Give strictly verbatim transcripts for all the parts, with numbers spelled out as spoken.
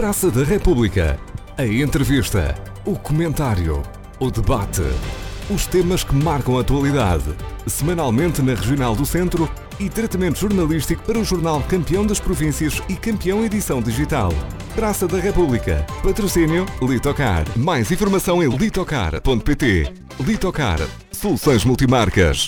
Praça da República. A entrevista, o comentário, o debate. Os temas que marcam a atualidade. Semanalmente na Regional do Centro e tratamento jornalístico para o jornal Campeão das Províncias e Campeão Edição Digital. Praça da República. Patrocínio Litocar. Mais informação em litocar ponto pt. Litocar. Soluções multimarcas.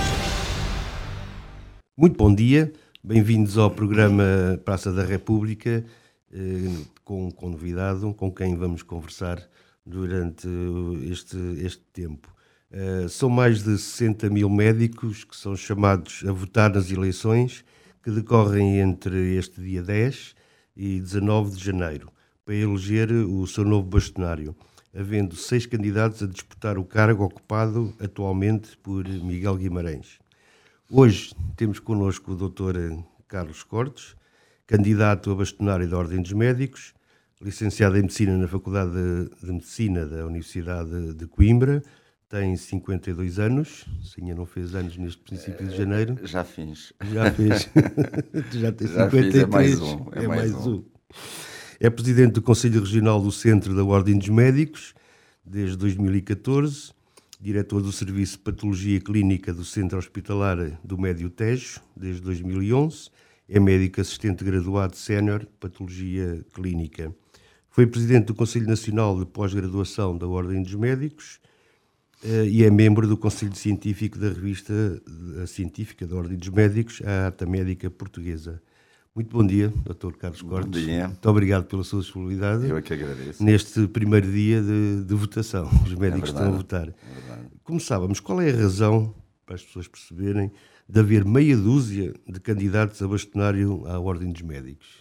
Muito bom dia. Bem-vindos ao programa Praça da República, com, com convidado, com quem vamos conversar durante este, este tempo. Uh, são mais de sessenta mil médicos que são chamados a votar nas eleições que decorrem entre este dia dez e dezanove de janeiro, para eleger o seu novo bastonário, havendo seis candidatos a disputar o cargo ocupado atualmente por Miguel Guimarães. Hoje temos connosco o doutor Carlos Cortes, candidato a bastonário da Ordem dos Médicos, licenciado em Medicina na Faculdade de Medicina da Universidade de Coimbra, tem cinquenta e dois anos, se ainda não fez anos neste princípio de janeiro. Já fiz. Já fez. Já tem Já cinquenta e três. fiz, é mais um. É, é mais, mais um. um. É presidente do Conselho Regional do Centro da Ordem dos Médicos, desde dois mil e catorze, diretor do Serviço de Patologia Clínica do Centro Hospitalar do Médio Tejo, desde dois mil e onze, é médico assistente graduado sénior de Patologia Clínica. Foi presidente do Conselho Nacional de Pós-Graduação da Ordem dos Médicos uh, e é membro do Conselho Científico da Revista a Científica da Ordem dos Médicos, a Ata Médica Portuguesa. Muito bom dia, doutor Carlos Cortes. Bom dia. Muito obrigado pela sua disponibilidade. Eu é que agradeço. Neste primeiro dia de, de votação, os médicos é estão a votar. É Começávamos, qual é a razão, para as pessoas perceberem, de haver meia dúzia de candidatos a bastonário à Ordem dos Médicos?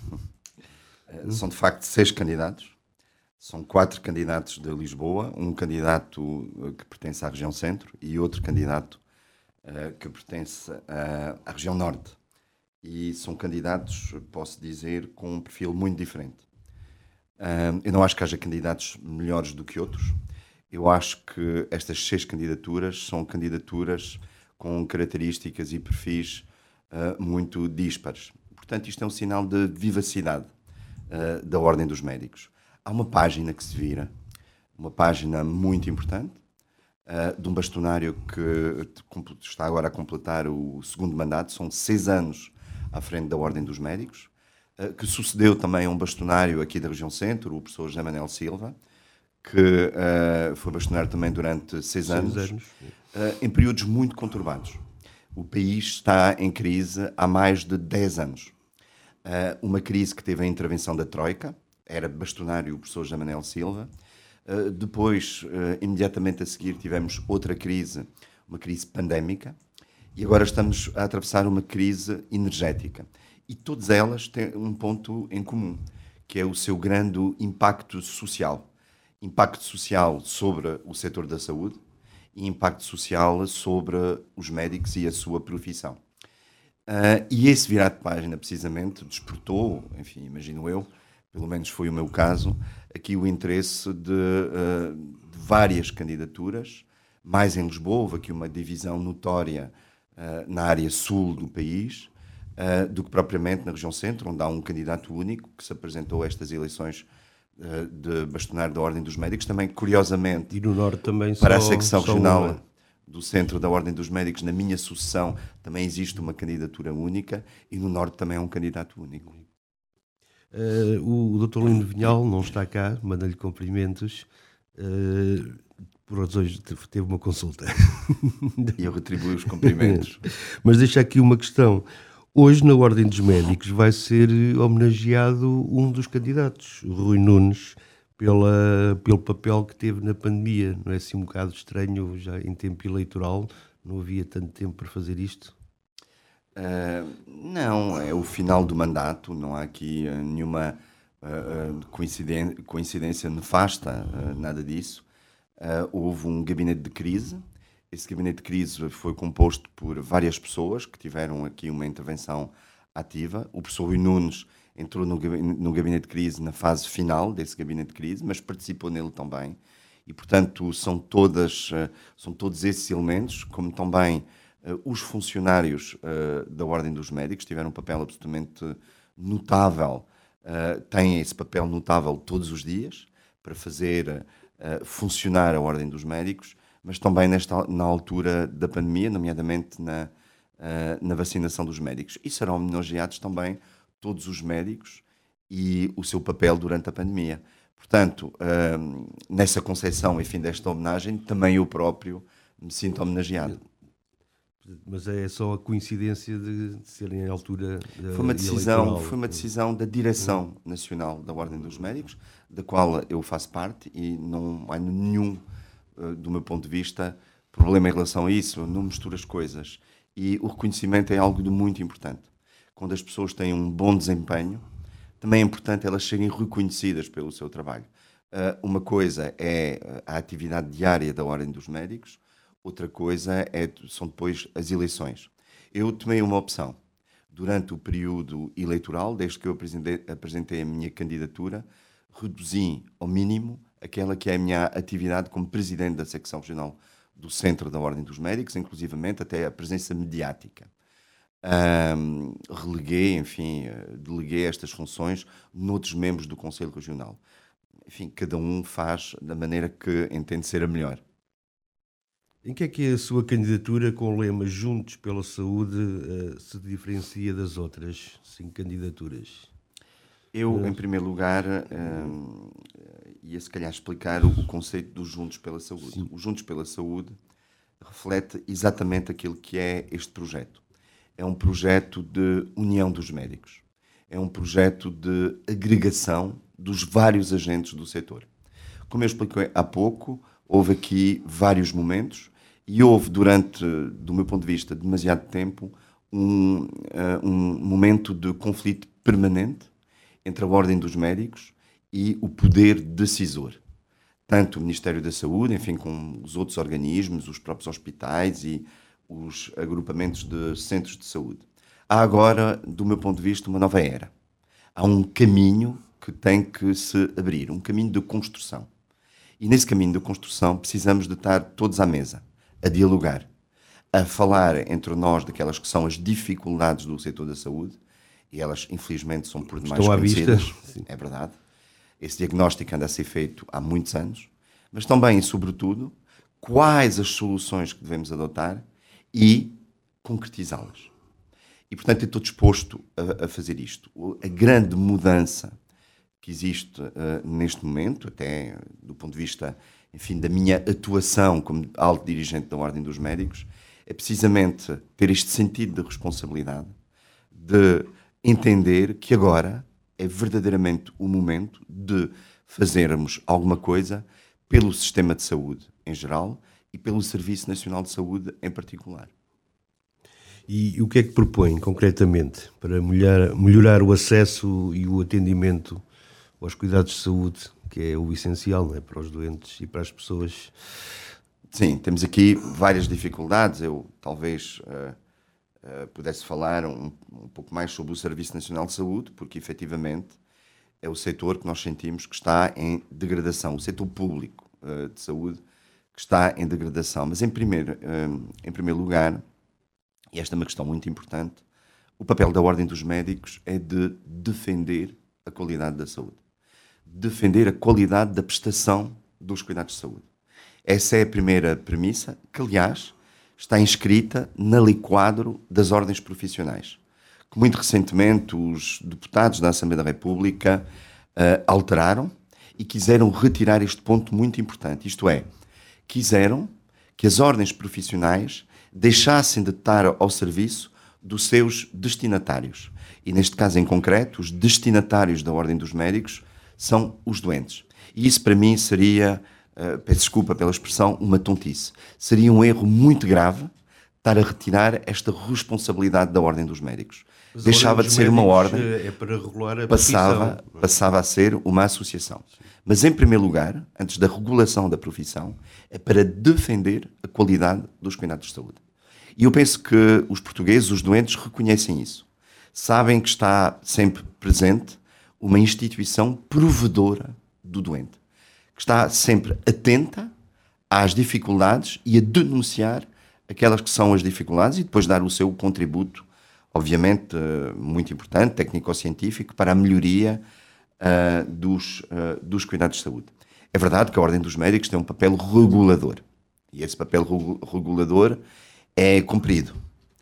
São de facto seis candidatos. São quatro candidatos de Lisboa, um candidato que pertence à região centro e outro candidato uh, que pertence uh, à região norte. E são candidatos, posso dizer, com um perfil muito diferente. Uh, eu não acho que haja candidatos melhores do que outros. Eu acho que estas seis candidaturas são candidaturas com características e perfis uh, muito díspares. Portanto, isto é um sinal de vivacidade uh, da Ordem dos Médicos. Há uma página que se vira, uma página muito importante, uh, de um bastonário que está agora a completar o segundo mandato, são seis anos à frente da Ordem dos Médicos, uh, que sucedeu também a um bastonário aqui da região centro, o professor José Manuel Silva, que uh, foi bastonário também durante seis, seis anos, anos. Uh, em períodos muito conturbados. O país está em crise há mais de dez anos. Uh, uma crise que teve a intervenção da Troika, era bastonário o professor José Manuel Silva. Uh, depois, uh, imediatamente a seguir, tivemos outra crise, uma crise pandémica, e agora estamos a atravessar uma crise energética. E todas elas têm um ponto em comum, que é o seu grande impacto social. Impacto social sobre o setor da saúde e impacto social sobre os médicos e a sua profissão. Uh, e esse virar de página, precisamente, despertou, enfim, imagino eu, pelo menos foi o meu caso, aqui o interesse de, uh, de várias candidaturas, mais em Lisboa, houve aqui uma divisão notória uh, na área sul do país, uh, do que propriamente na região centro, onde há um candidato único que se apresentou a estas eleições de bastonário da Ordem dos Médicos, também curiosamente, e no norte também para só, a secção só regional uma. do centro da Ordem dos Médicos, na minha sucessão, também existe uma candidatura única, e no norte também é um candidato único. Uh, o doutor Lino Vinhal não está cá, manda-lhe cumprimentos, uh, por razões teve uma consulta. E eu retribuo os cumprimentos. Mas deixa aqui uma questão. Hoje, na Ordem dos Médicos, vai ser homenageado um dos candidatos, o Rui Nunes, pela, pelo papel que teve na pandemia. Não é assim um bocado estranho, já em tempo eleitoral, não havia tanto tempo para fazer isto? Uh, não, é o final do mandato, não há aqui uh, nenhuma uh, coincidência, coincidência nefasta, uh, nada disso. Uh, houve um gabinete de crise. Esse gabinete de crise foi composto por várias pessoas que tiveram aqui uma intervenção ativa. O professor Rui Nunes entrou no gabinete, no gabinete de crise na fase final desse gabinete de crise, mas participou nele também. E, portanto, são, todas, são todos esses elementos, como também uh, os funcionários uh, da Ordem dos Médicos tiveram um papel absolutamente notável uh, têm esse papel notável todos os dias para fazer uh, funcionar a Ordem dos Médicos, mas também nesta, na altura da pandemia, nomeadamente na, uh, na vacinação dos médicos. E serão homenageados também todos os médicos e o seu papel durante a pandemia. Portanto, uh, nessa concepção, enfim, desta homenagem, também eu próprio me sinto homenageado. Mas é só a coincidência de serem à altura uh, foi uma decisão eleitoral. Foi uma decisão da Direção Nacional da Ordem dos Médicos, da qual eu faço parte, e não há nenhum, uh, do meu ponto de vista, problema em relação a isso. Não misturo as coisas. E o reconhecimento é algo de muito importante. Quando as pessoas têm um bom desempenho, também é importante elas serem reconhecidas pelo seu trabalho. Uh, uma coisa é a atividade diária da Ordem dos Médicos, outra coisa é, são depois as eleições. Eu tomei uma opção. Durante o período eleitoral, desde que eu apresentei, apresentei a minha candidatura, reduzi ao mínimo aquela que é a minha atividade como presidente da secção regional do Centro da Ordem dos Médicos, inclusivamente até a presença mediática. Um, releguei, enfim, deleguei estas funções noutros membros do Conselho Regional. Enfim, cada um faz da maneira que entende ser a melhor. Em que é que a sua candidatura com o lema Juntos pela Saúde uh, se diferencia das outras cinco candidaturas? Eu, uh, em primeiro lugar, um, ia se calhar explicar o, o conceito do Juntos pela Saúde. Sim. O Juntos pela Saúde reflete exatamente aquilo que é este projeto. É um projeto de união dos médicos. É um projeto de agregação dos vários agentes do setor. Como eu expliquei há pouco, houve aqui vários momentos e houve, durante, do meu ponto de vista, demasiado tempo, um, uh, um momento de conflito permanente entre a Ordem dos Médicos e o poder decisor. Tanto o Ministério da Saúde, enfim, com os outros organismos, os próprios hospitais e os agrupamentos de centros de saúde. Há agora, do meu ponto de vista, uma nova era. Há um caminho que tem que se abrir, um caminho de construção. E nesse caminho de construção precisamos de estar todos à mesa, a dialogar, a falar entre nós daquelas que são as dificuldades do setor da saúde, e elas, infelizmente, são por demais conhecidas. É verdade. Esse diagnóstico anda a ser feito há muitos anos, mas também e sobretudo, quais as soluções que devemos adotar e concretizá-las. E, portanto, eu estou disposto a, a fazer isto. A grande mudança que existe uh, neste momento, até do ponto de vista, enfim, da minha atuação como alto dirigente da Ordem dos Médicos, é precisamente ter este sentido de responsabilidade, de entender que agora é verdadeiramente o momento de fazermos alguma coisa pelo sistema de saúde em geral e pelo Serviço Nacional de Saúde em particular. E, e o que é que propõe concretamente para melhorar, melhorar o acesso e o atendimento aos cuidados de saúde, que é o essencial, não é, para os doentes e para as pessoas? Sim, temos aqui várias dificuldades. Eu talvez uh, uh, pudesse falar um, um pouco mais sobre o Serviço Nacional de Saúde, porque efetivamente é o setor que nós sentimos que está em degradação, o setor público uh, de saúde que está em degradação. Mas em primeiro, uh, em primeiro lugar, e esta é uma questão muito importante, o papel da Ordem dos Médicos é de defender a qualidade da saúde. Defender a qualidade da prestação dos cuidados de saúde. Essa é a primeira premissa, que, aliás, está inscrita na Lei Quadro das Ordens Profissionais, que muito recentemente os deputados da Assembleia da República uh, alteraram e quiseram retirar este ponto muito importante. Isto é, quiseram que as ordens profissionais deixassem de estar ao serviço dos seus destinatários. E neste caso em concreto, os destinatários da Ordem dos Médicos são os doentes. E isso para mim seria, uh, peço desculpa pela expressão, uma tontice. Seria um erro muito grave estar a retirar esta responsabilidade da Ordem dos Médicos. Mas deixava de ser uma ordem, é para regular a passava, profissão. passava a ser uma associação. Sim. Mas em primeiro lugar, antes da regulação da profissão, é para defender a qualidade dos cuidados de saúde. E eu penso que os portugueses, os doentes, reconhecem isso. Sabem que está sempre presente uma instituição provedora do doente, que está sempre atenta às dificuldades e a denunciar aquelas que são as dificuldades e depois dar o seu contributo obviamente uh, muito importante, técnico-científico, para a melhoria uh, dos, uh, dos cuidados de saúde. É verdade que a Ordem dos Médicos tem um papel regulador, e esse papel regu- regulador é cumprido.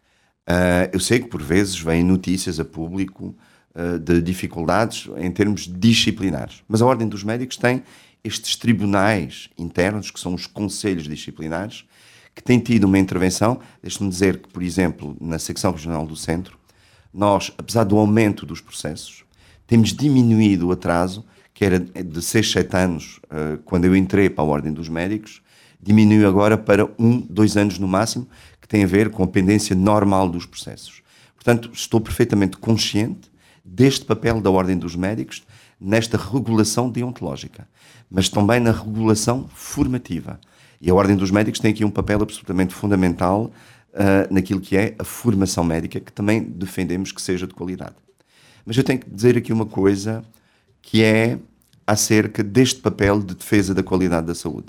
Uh, eu sei que por vezes vêm notícias a público uh, de dificuldades em termos disciplinares, mas a Ordem dos Médicos tem estes tribunais internos, que são os conselhos disciplinares, que têm tido uma intervenção. Deixe-me dizer que, por exemplo, na secção regional do Centro, nós, apesar do aumento dos processos, temos diminuído o atraso, que era de seis, sete anos, uh, quando eu entrei para a Ordem dos Médicos, diminuiu agora para um, dois anos no máximo, que tem a ver com a pendência normal dos processos. Portanto, estou perfeitamente consciente deste papel da Ordem dos Médicos nesta regulação deontológica, mas também na regulação formativa. E a Ordem dos Médicos tem aqui um papel absolutamente fundamental uh, naquilo que é a formação médica, que também defendemos que seja de qualidade. Mas eu tenho que dizer aqui uma coisa que é acerca deste papel de defesa da qualidade da saúde.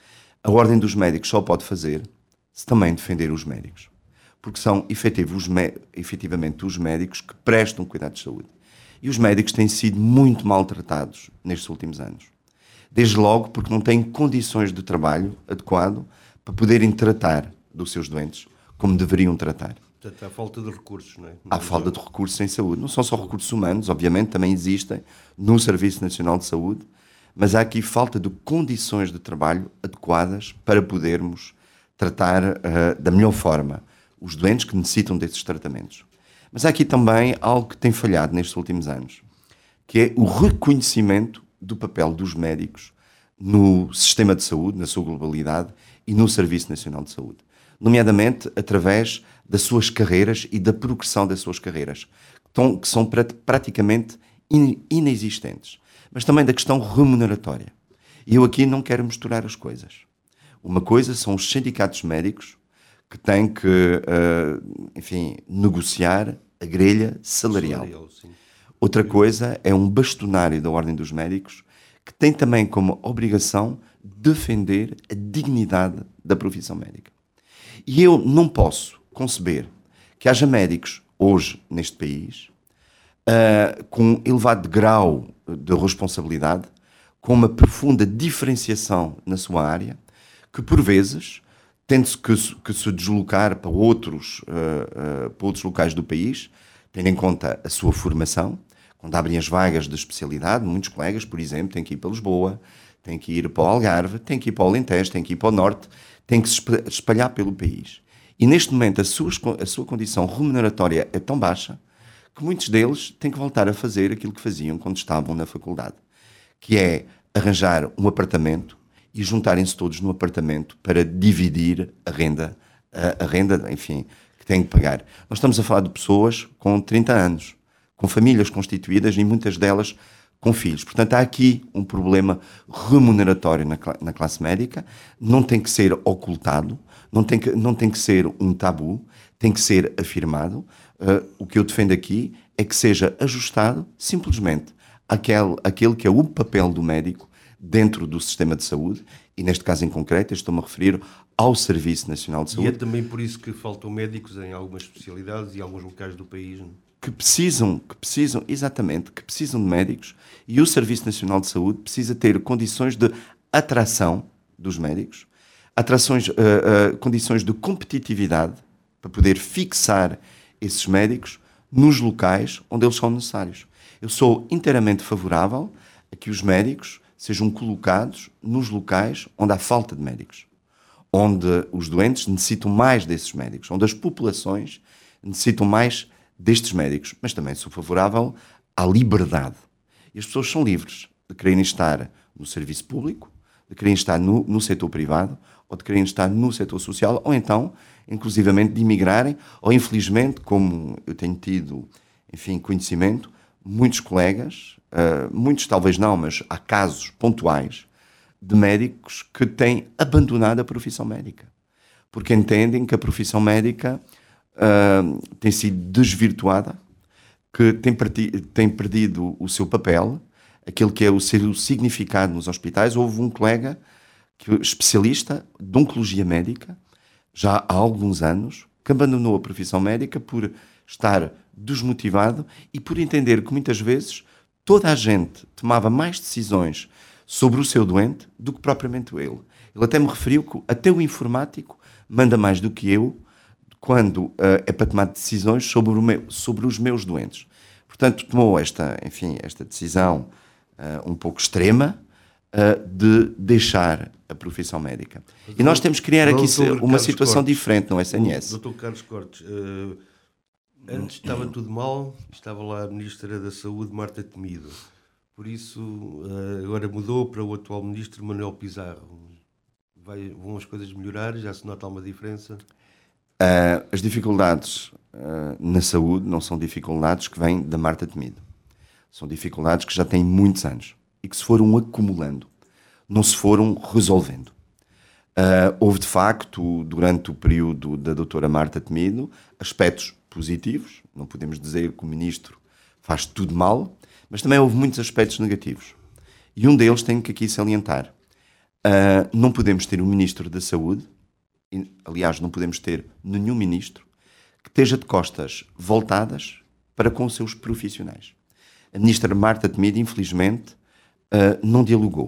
A Ordem dos Médicos só pode fazer se também defender os médicos, porque são efetivos, efetivamente os médicos que prestam cuidados de saúde. E os médicos têm sido muito maltratados nestes últimos anos. Desde logo porque não têm condições de trabalho adequado para poderem tratar dos seus doentes como deveriam tratar. Portanto, há falta de recursos, não é? Há falta de recursos em saúde. Não são só recursos humanos, obviamente, também existem no Serviço Nacional de Saúde, mas há aqui falta de condições de trabalho adequadas para podermos tratar uh, da melhor forma os doentes que necessitam desses tratamentos. Mas há aqui também algo que tem falhado nestes últimos anos, que é o reconhecimento do papel dos médicos no sistema de saúde, na sua globalidade, e no Serviço Nacional de Saúde. Nomeadamente através das suas carreiras e da progressão das suas carreiras, que são praticamente inexistentes. Mas também da questão remuneratória. E eu aqui não quero misturar as coisas. Uma coisa são os sindicatos médicos que têm que, uh, enfim, negociar a grelha salarial. salarial Outra coisa é um bastonário da Ordem dos Médicos que tem também como obrigação defender a dignidade da profissão médica. E eu não posso conceber que haja médicos hoje neste país uh, com um elevado grau de responsabilidade, com uma profunda diferenciação na sua área, que por vezes, tendo-se que, que se deslocar para outros, uh, uh, para outros locais do país, tendo em conta a sua formação, quando abrem as vagas de especialidade, muitos colegas, por exemplo, têm que ir para Lisboa, têm que ir para o Algarve, têm que ir para o Alentejo, têm que ir para o Norte, têm que se espalhar pelo país. E neste momento a sua, a sua condição remuneratória é tão baixa que muitos deles têm que voltar a fazer aquilo que faziam quando estavam na faculdade, que é arranjar um apartamento e juntarem-se todos no apartamento para dividir a renda, a, a renda, enfim, que têm que pagar. Nós estamos a falar de pessoas com trinta anos, com famílias constituídas e muitas delas com filhos. Portanto, há aqui um problema remuneratório na, na classe médica, não tem que ser ocultado, não tem que, não tem que ser um tabu, tem que ser afirmado. Uh, o que eu defendo aqui é que seja ajustado simplesmente àquele, àquele que é o papel do médico dentro do sistema de saúde, e neste caso em concreto estou-me a referir ao Serviço Nacional de Saúde. E é também por isso que faltam médicos em algumas especialidades e alguns locais do país, não? que precisam, que precisam, exatamente, que precisam de médicos, e o Serviço Nacional de Saúde precisa ter condições de atração dos médicos, atrações, uh, uh, condições de competitividade para poder fixar esses médicos nos locais onde eles são necessários. Eu sou inteiramente favorável a que os médicos sejam colocados nos locais onde há falta de médicos, onde os doentes necessitam mais desses médicos, onde as populações necessitam mais destes médicos, mas também sou favorável à liberdade. E as pessoas são livres de quererem estar no serviço público, de quererem estar no, no setor privado, ou de quererem estar no setor social, ou então, inclusivamente, de imigrarem, ou infelizmente, como eu tenho tido, enfim, conhecimento, muitos colegas, uh, muitos talvez não, mas há casos pontuais de médicos que têm abandonado a profissão médica, porque entendem que a profissão médica Uh, tem sido desvirtuada, que tem, parti- tem perdido o seu papel, aquele que é o seu significado nos hospitais. Houve um colega, que, especialista de oncologia médica, já há alguns anos, que abandonou a profissão médica por estar desmotivado e por entender que muitas vezes toda a gente tomava mais decisões sobre o seu doente do que propriamente ele. Ele até me referiu que até o informático manda mais do que eu quando uh, é para tomar decisões sobre, o meu, sobre os meus doentes. Portanto, tomou esta, enfim, esta decisão uh, um pouco extrema uh, de deixar a profissão médica. Doutor, e nós temos que criar aqui uma Carlos situação Cortes, diferente no S N S. doutor Carlos Cortes, uh, antes estava tudo mal, estava lá a Ministra da Saúde, Marta Temido. Por isso, uh, agora mudou para o atual Ministro, Manuel Pizarro. Vai, vão as coisas melhorar? Já se nota alguma diferença? Uh, as dificuldades uh, na saúde não são dificuldades que vêm da Marta Temido. São dificuldades que já têm muitos anos e que se foram acumulando, não se foram resolvendo. Uh, houve, de facto, durante o período da doutora Marta Temido, aspectos positivos. Não podemos dizer que o Ministro faz tudo mal, mas também houve muitos aspectos negativos. E um deles tenho que aqui salientar. Uh, não podemos ter um Ministro da Saúde, e, aliás, não podemos ter nenhum Ministro que esteja de costas voltadas para com os seus profissionais. A Ministra Marta Temido, infelizmente, uh, não dialogou.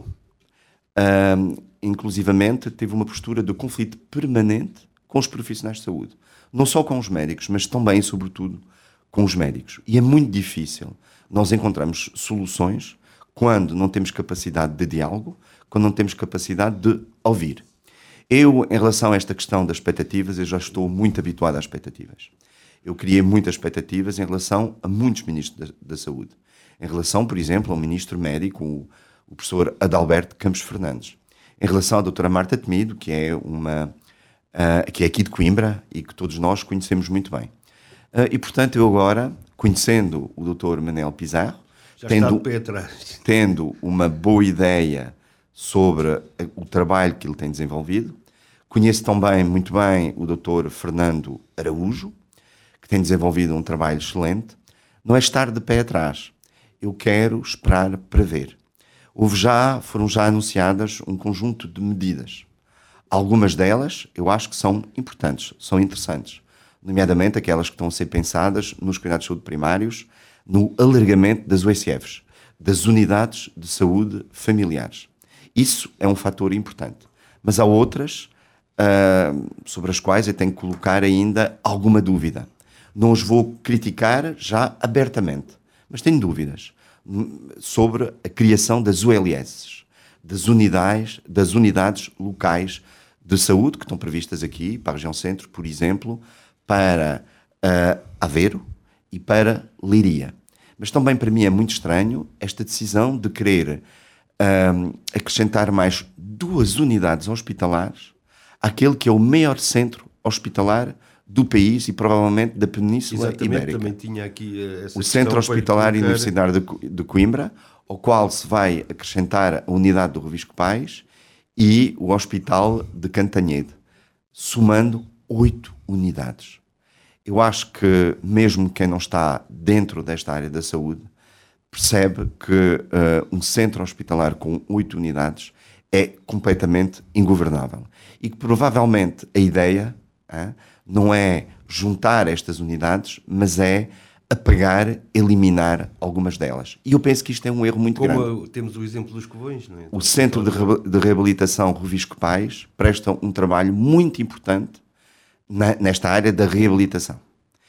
Uh, inclusivamente, teve uma postura de conflito permanente com os profissionais de saúde. Não só com os médicos, mas também, sobretudo, com os médicos. E é muito difícil nós encontrarmos soluções quando não temos capacidade de diálogo, quando não temos capacidade de ouvir. Eu, em relação a esta questão das expectativas, eu já estou muito habituado às expectativas. Eu criei muitas expectativas em relação a muitos ministros da, da saúde. Em relação, por exemplo, ao ministro médico, o, o professor Adalberto Campos Fernandes. Em relação à doutora Marta Temido, que é, uma, uh, que é aqui de Coimbra e que todos nós conhecemos muito bem. Uh, e, portanto, eu agora, conhecendo o doutor Manuel Pizarro, já tendo, está de pé atrás. tendo uma boa ideia sobre o trabalho que ele tem desenvolvido. Conheço também muito bem o doutor Fernando Araújo, que tem desenvolvido um trabalho excelente. Não é estar de pé atrás. Eu quero esperar para ver. Houve já, foram já anunciadas um conjunto de medidas. Algumas delas eu acho que são importantes, são interessantes. Nomeadamente aquelas que estão a ser pensadas nos cuidados de saúde primários, no alargamento das U S Fs, das unidades de saúde familiares. Isso é um fator importante. Mas há outras uh, sobre as quais eu tenho que colocar ainda alguma dúvida. Não os vou criticar já abertamente, mas tenho dúvidas sobre a criação das U L S, das unidades, das unidades locais de saúde que estão previstas aqui, para a região centro, por exemplo, para uh, Aveiro e para Leiria. Mas também para mim é muito estranho esta decisão de querer Um, acrescentar mais duas unidades hospitalares àquele que é o maior centro hospitalar do país e provavelmente da Península Exatamente, Ibérica. Também tinha aqui essa o Centro Hospitalar e Universitário de, de Coimbra, ao qual se vai acrescentar a unidade do Revisco Pais e o Hospital de Cantanhede, somando oito unidades. Eu acho que mesmo quem não está dentro desta área da saúde percebe que uh, um centro hospitalar com oito unidades é completamente ingovernável. E que provavelmente a ideia uh, não é juntar estas unidades, mas é apagar, eliminar algumas delas. E eu penso que isto é um erro muito Como grande. A, temos o exemplo dos Covões, não é? O Centro de, Re- de Reabilitação Revisco Pais presta um trabalho muito importante na, nesta área da reabilitação.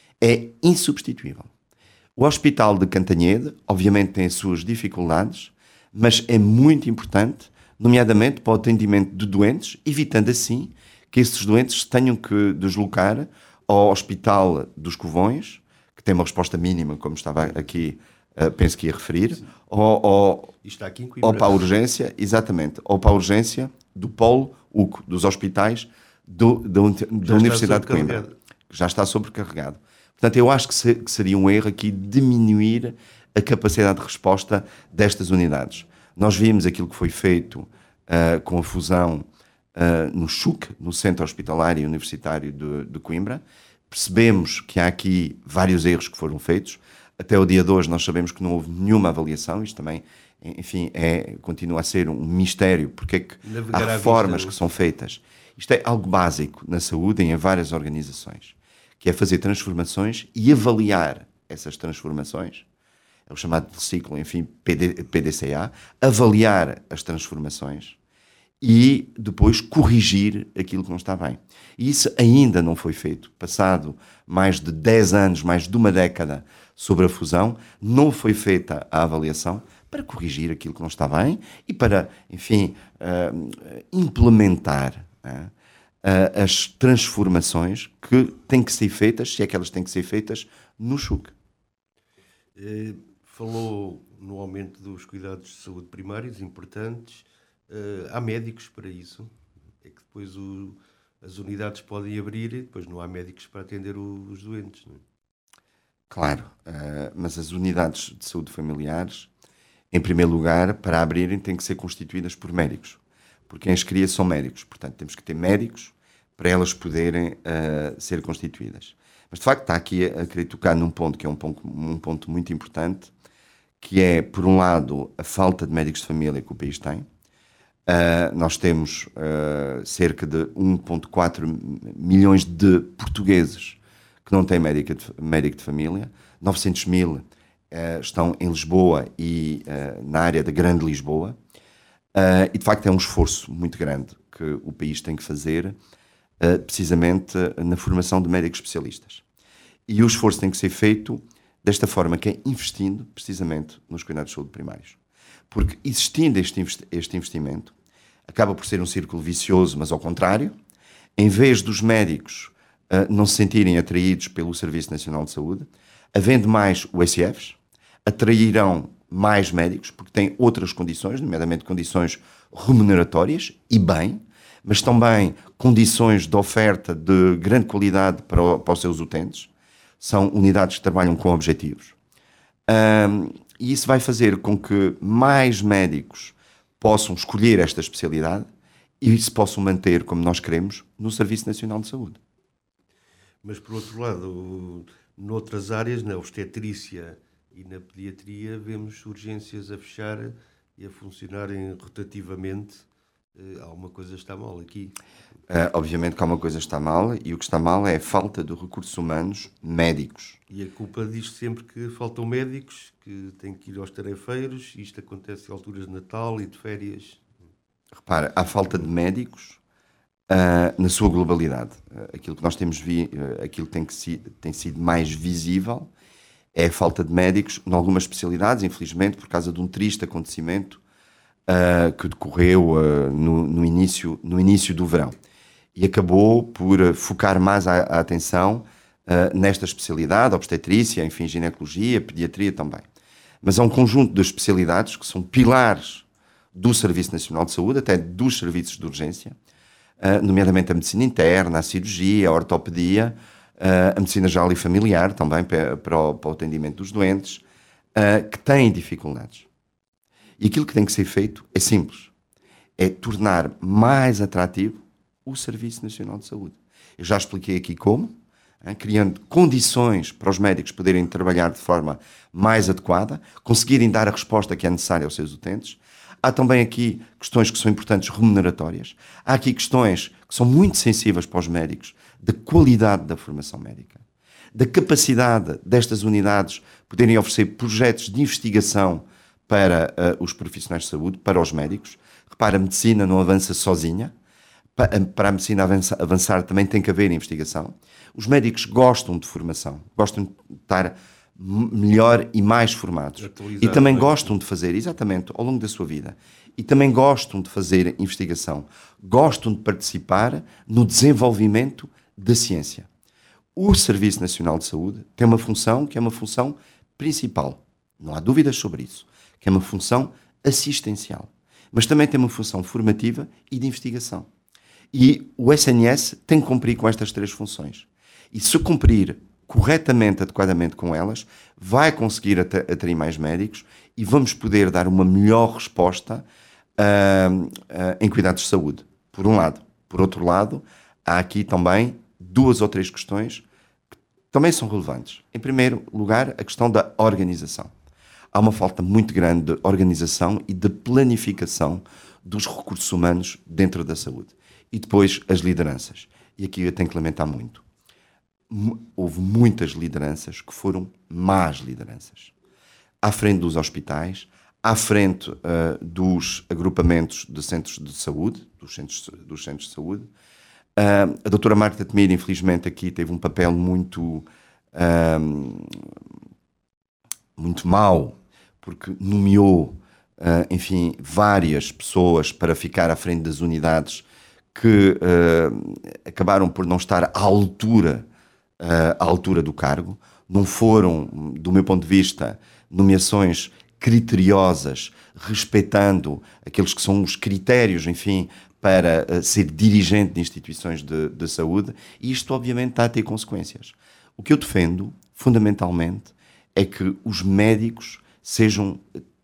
É insubstituível. O Hospital de Cantanhede, obviamente, tem as suas dificuldades, mas é muito importante, nomeadamente para o atendimento de doentes, evitando assim que esses doentes tenham que deslocar ao Hospital dos Covões, que tem uma resposta mínima, como estava aqui, uh, penso que ia referir, ou, ou, está aqui em ou para a urgência, exatamente, ou para a urgência do Polo U C, dos hospitais do, da, da Universidade de Coimbra, que já está sobrecarregado. Portanto, eu acho que, se, que seria um erro aqui diminuir a capacidade de resposta destas unidades. Nós vimos aquilo que foi feito uh, com a fusão uh, no C H U C, no Centro Hospitalar e Universitário de, de Coimbra. Percebemos que há aqui vários erros que foram feitos. Até o dia de hoje nós sabemos que não houve nenhuma avaliação. Isto também, enfim, é, continua a ser um mistério. Porque é que há reformas que são feitas. Isto é algo básico na saúde e em várias organizações. que é fazer transformações e avaliar essas transformações, é o chamado ciclo, enfim, P D C A, avaliar as transformações e depois corrigir aquilo que não está bem. E isso ainda não foi feito. Passado mais de dez anos, mais de uma década sobre a fusão, não foi feita a avaliação para corrigir aquilo que não está bem e para, enfim, uh, implementar uh, uh, as transformações que têm que ser feitas, se é que elas têm que ser feitas, no C H U C. Uh, falou no aumento dos cuidados de saúde primários, importantes. Uh, há médicos para isso? É que depois o, as unidades podem abrir e depois não há médicos para atender o, os doentes, não é? Claro, uh, mas as unidades de saúde familiares, em primeiro lugar, para abrirem, têm que ser constituídas por médicos, porque quem as cria são médicos, portanto temos que ter médicos para elas poderem uh, ser constituídas. Mas de facto está aqui a, a querer tocar num ponto que é um ponto, um ponto muito importante, que é, por um lado, a falta de médicos de família que o país tem. Uh, nós temos uh, cerca de um vírgula quatro milhões de portugueses que não têm médico de, médico de família, novecentos mil uh, estão em Lisboa e uh, na área da Grande Lisboa, uh, e de facto é um esforço muito grande que o país tem que fazer uh, precisamente na formação de médicos especialistas. E o esforço tem que ser feito desta forma, que é investindo precisamente nos cuidados de saúde primários. Porque existindo este, investi- este investimento, acaba por ser um círculo vicioso, mas ao contrário, em vez dos médicos uh, não se sentirem atraídos pelo Serviço Nacional de Saúde, havendo mais U S Fs, atrairão mais médicos, porque têm outras condições, nomeadamente condições remuneratórias, e bem, mas também condições de oferta de grande qualidade para, o, para os seus utentes. São unidades que trabalham com objetivos. Um, e isso vai fazer com que mais médicos possam escolher esta especialidade e se possam manter, como nós queremos, no Serviço Nacional de Saúde. Mas, por outro lado, noutras áreas, na obstetrícia e na pediatria, vemos urgências a fechar e a funcionarem rotativamente. Uh, alguma coisa está mal aqui. Uh, obviamente que alguma coisa está mal, e o que está mal é a falta de recursos humanos médicos. E a culpa diz sempre que faltam médicos, que têm que ir aos tarefeiros, e isto acontece em alturas de Natal e de férias. Repara, há falta de médicos uh, na sua globalidade. Uh, aquilo que nós temos vi, uh, aquilo que tem, que si, tem sido mais visível é a falta de médicos em algumas especialidades, infelizmente, por causa de um triste acontecimento uh, que decorreu uh, no, no, início, no início do verão. E acabou por uh, focar mais a, a atenção uh, nesta especialidade, obstetrícia, enfim, ginecologia, pediatria também. Mas há um conjunto de especialidades que são pilares do Serviço Nacional de Saúde, até dos serviços de urgência, uh, nomeadamente a medicina interna, a cirurgia, a ortopedia, uh, a medicina geral e familiar, também para, para, o, para o atendimento dos doentes, uh, que têm dificuldades. E aquilo que tem que ser feito é simples, é tornar mais atrativo o Serviço Nacional de Saúde. Eu já expliquei aqui como, hein, criando condições para os médicos poderem trabalhar de forma mais adequada, conseguirem dar a resposta que é necessária aos seus utentes. Há também aqui questões que são importantes remuneratórias. Há aqui questões que são muito sensíveis para os médicos, da qualidade da formação médica, da capacidade destas unidades poderem oferecer projetos de investigação para uh, os profissionais de saúde, para os médicos. Repara, a medicina não avança sozinha. Para a medicina avançar, avançar também tem que haver investigação. Os médicos gostam de formação, gostam de estar melhor e mais formados. Atualizado, e também é? gostam de fazer, exatamente, ao longo da sua vida. E também gostam de fazer investigação. Gostam de participar no desenvolvimento da ciência. O Serviço Nacional de Saúde tem uma função que é uma função principal. Não há dúvidas sobre isso. Que é uma função assistencial. Mas também tem uma função formativa e de investigação. E o S N S tem que cumprir com estas três funções. E se cumprir corretamente, adequadamente com elas, vai conseguir atrair mais médicos e vamos poder dar uma melhor resposta uh, uh, em cuidados de saúde, por um lado. Por outro lado, há aqui também duas ou três questões que também são relevantes. Em primeiro lugar, a questão da organização. Há uma falta muito grande de organização e de planificação dos recursos humanos dentro da saúde. E depois as lideranças. E aqui eu tenho que lamentar muito. houve muitas lideranças que foram más lideranças. À frente dos hospitais, à frente uh, dos agrupamentos de centros de saúde, dos centros, dos centros de saúde. Uh, a doutora Marta Temir, infelizmente, aqui teve um papel muito, uh, muito mau, porque nomeou, uh, enfim, várias pessoas para ficar à frente das unidades que uh, acabaram por não estar à altura, uh, à altura do cargo. Não foram, do meu ponto de vista, nomeações criteriosas, respeitando aqueles que são os critérios, enfim, para uh, ser dirigente de instituições de, de saúde, e isto obviamente está a ter consequências. O que eu defendo, fundamentalmente, é que os médicos sejam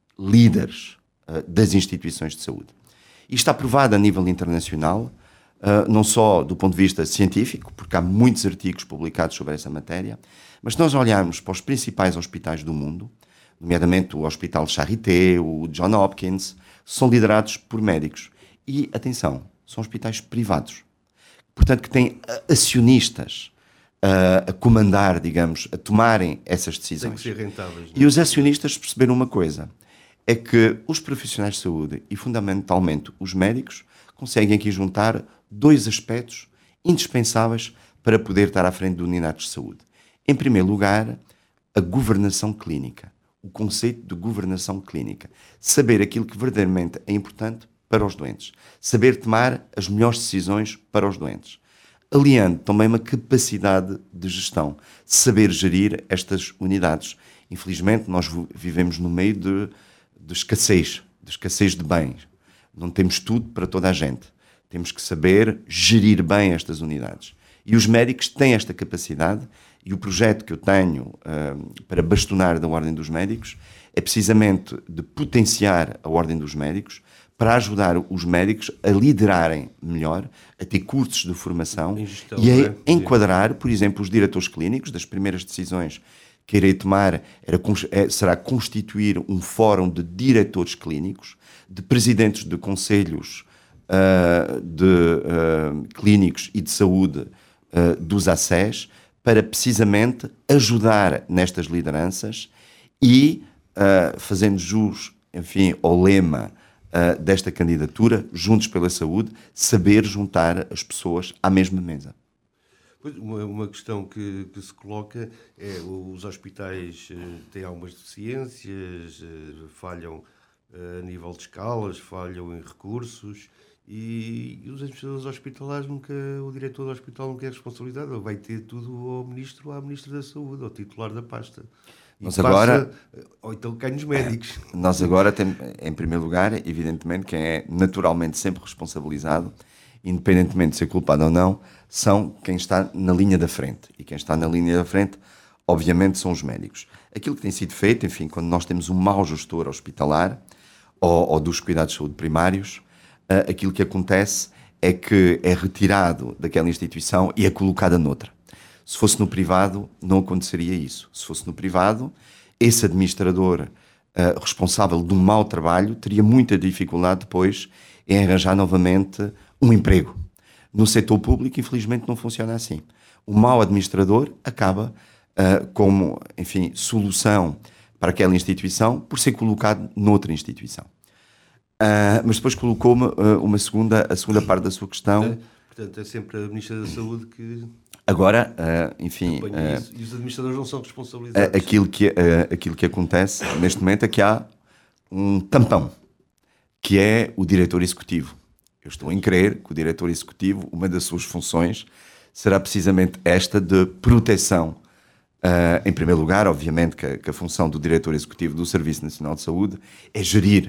líderes uh, das instituições de saúde. Isto está provado a nível internacional, uh, não só do ponto de vista científico, porque há muitos artigos publicados sobre essa matéria, mas se nós olharmos para os principais hospitais do mundo, nomeadamente o Hospital Charité, o John Hopkins, são liderados por médicos. E, atenção, são hospitais privados. Portanto, que têm acionistas uh, a comandar, digamos, a tomarem essas decisões. Tem que ser rentáveis. E os acionistas perceberam uma coisa, é que os profissionais de saúde e, fundamentalmente, os médicos, conseguem aqui juntar dois aspectos indispensáveis para poder estar à frente de unidades de saúde. Em primeiro lugar, a governação clínica. O conceito de governação clínica. Saber aquilo que verdadeiramente é importante para os doentes. Saber tomar as melhores decisões para os doentes. Aliando também uma capacidade de gestão. Saber gerir estas unidades. Infelizmente, nós vivemos no meio de, de escassez, de escassez de bens. Não temos tudo para toda a gente. Temos que saber gerir bem estas unidades. E os médicos têm esta capacidade. E o projeto que eu tenho uh, para bastonar da Ordem dos Médicos é precisamente de potenciar a Ordem dos Médicos para ajudar os médicos a liderarem melhor, a ter cursos de formação gestão, e a é? enquadrar, por exemplo, os diretores clínicos. Das primeiras decisões que irei tomar era, é, será constituir um fórum de diretores clínicos, de presidentes de conselhos uh, de uh, clínicos e de saúde uh, dos A C E S, para precisamente ajudar nestas lideranças e, uh, fazendo jus, enfim, ao lema uh, desta candidatura, Juntos pela Saúde, saber juntar as pessoas à mesma mesa. Pois, uma, uma questão que, que se coloca é os hospitais uh, têm algumas deficiências, uh, falham uh, a nível de escalas, falham em recursos. E, e os administradores hospitalares nunca, o diretor do hospital não quer responsabilidade, ele vai ter tudo ao ministro ou à ministra da Saúde, ao titular da pasta. E nós passa, agora, ou então cai nos médicos. Nós agora temos, em primeiro lugar, evidentemente, quem é naturalmente sempre responsabilizado, independentemente de ser culpado ou não, são quem está na linha da frente. E quem está na linha da frente, obviamente, são os médicos. Aquilo que tem sido feito, enfim, quando nós temos um mau gestor hospitalar ou, ou dos cuidados de saúde primários, Uh, aquilo que acontece é que é retirado daquela instituição e é colocada noutra. Se fosse no privado, não aconteceria isso. Se fosse no privado, esse administrador uh, responsável de um mau trabalho teria muita dificuldade depois em arranjar novamente um emprego. No setor público, infelizmente, não funciona assim. O mau administrador acaba uh, como, enfim, solução para aquela instituição por ser colocado noutra instituição. Uh, mas depois colocou-me uh, uma segunda, a segunda parte da sua questão. É, portanto, é sempre a Ministra da Saúde que... Agora, uh, enfim... Uh, e os administradores não são responsabilizados. Uh, aquilo, que, uh, aquilo que acontece neste momento é que há um tampão, que é o diretor executivo. Eu estou em crer que o diretor executivo, uma das suas funções, será precisamente esta de proteção. Uh, em primeiro lugar, obviamente, que a, que a função do diretor executivo do Serviço Nacional de Saúde é gerir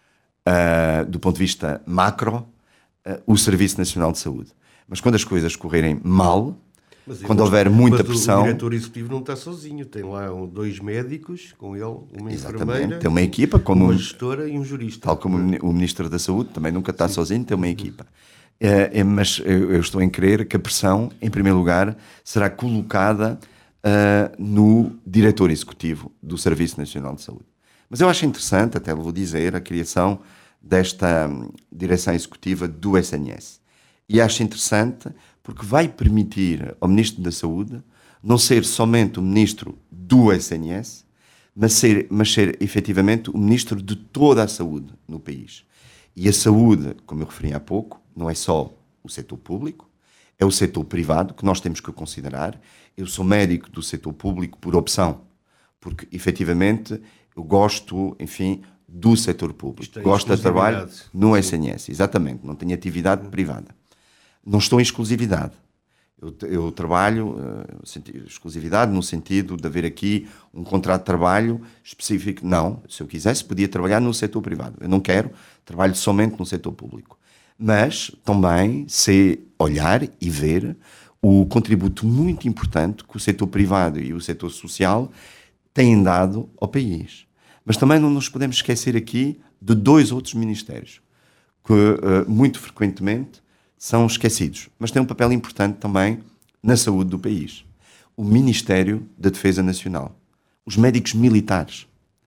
Uh, do ponto de vista macro, uh, o Serviço Nacional de Saúde. Mas quando as coisas correrem mal, mas quando houver muita mas pressão... o diretor executivo não está sozinho, tem lá um, dois médicos com ele, uma enfermeira, tem uma equipa, como uma gestora e um jurista. Tal como o Ministro da Saúde também nunca está Sim. sozinho, tem uma equipa. Uh, é, mas eu, eu estou em crer que a pressão, em primeiro lugar, será colocada uh, no diretor executivo do Serviço Nacional de Saúde. Mas eu acho interessante, até vou dizer, a criação desta um, direção executiva do S N S. E acho interessante porque vai permitir ao Ministro da Saúde não ser somente o ministro do S N S, mas ser, mas ser efetivamente o ministro de toda a saúde no país. E a saúde, como eu referi há pouco, não é só o setor público, é o setor privado que nós temos que considerar. Eu sou médico do setor público por opção, porque efetivamente eu gosto, enfim, do setor público. Gosto de trabalho no S N S, exatamente, não tenho atividade privada. Não estou em exclusividade. Eu, eu trabalho uh, exclusividade no sentido de haver aqui um contrato de trabalho específico. Não, se eu quisesse, podia trabalhar no setor privado. Eu não quero, trabalho somente no setor público. Mas também sei olhar e ver o contributo muito importante que o setor privado e o setor social têm dado ao país. Mas também não nos podemos esquecer aqui de dois outros ministérios que uh, muito frequentemente são esquecidos, mas têm um papel importante também na saúde do país. O Ministério da Defesa Nacional. Os médicos militares,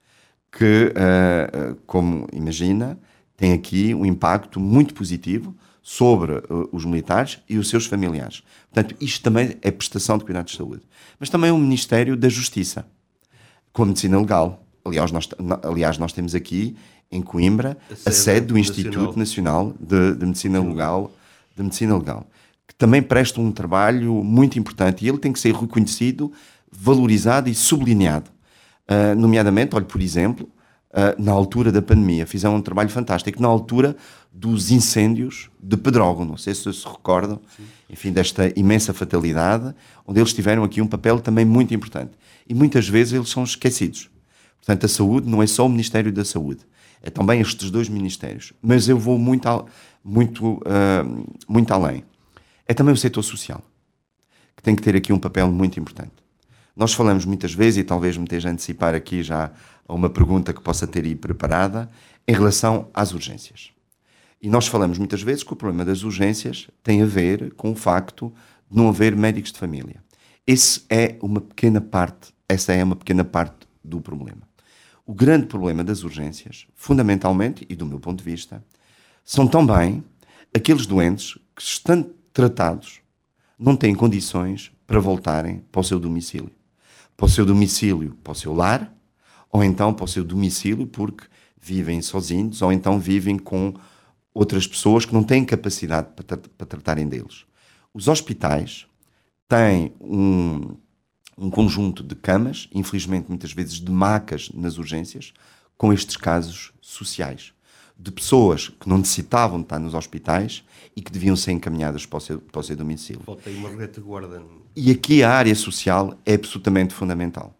que, uh, como imagina, têm aqui um impacto muito positivo sobre uh, os militares e os seus familiares. Portanto, isto também é prestação de cuidados de saúde. Mas também o Ministério da Justiça, com a medicina legal. Aliás, nós, aliás, nós temos aqui, em Coimbra, a sede, a sede do Instituto Nacional, Nacional de, de Medicina Legal, de Medicina Legal, que também presta um trabalho muito importante e ele tem que ser reconhecido, valorizado e sublinhado. Uh, nomeadamente, olhe, por exemplo, uh, na altura da pandemia, fizeram um trabalho fantástico, na altura dos incêndios de Pedrógão, não sei se se recordam, sim, enfim, desta imensa fatalidade, onde eles tiveram aqui um papel também muito importante. E muitas vezes eles são esquecidos. Portanto, a saúde não é só o Ministério da Saúde, é também estes dois ministérios. Mas eu vou muito, al, muito, uh, muito além. É também o setor social, que tem que ter aqui um papel muito importante. Nós falamos muitas vezes, e talvez me esteja a antecipar aqui já a uma pergunta que possa ter aí preparada, em relação às urgências. E nós falamos muitas vezes que o problema das urgências tem a ver com o facto de não haver médicos de família. Esse é uma pequena parte, essa é uma pequena parte do problema. O grande problema das urgências, fundamentalmente, e do meu ponto de vista, são também aqueles doentes que, estando tratados, não têm condições para voltarem para o seu domicílio. Para o seu domicílio, para o seu lar, ou então para o seu domicílio porque vivem sozinhos, ou então vivem com outras pessoas que não têm capacidade para, tra- para tratarem deles. Os hospitais têm um... um conjunto de camas, infelizmente muitas vezes de macas nas urgências, com estes casos sociais, de pessoas que não necessitavam de estar nos hospitais e que deviam ser encaminhadas para o seu, para o seu domicílio. Falta aí uma retaguarda. E aqui a área social é absolutamente fundamental.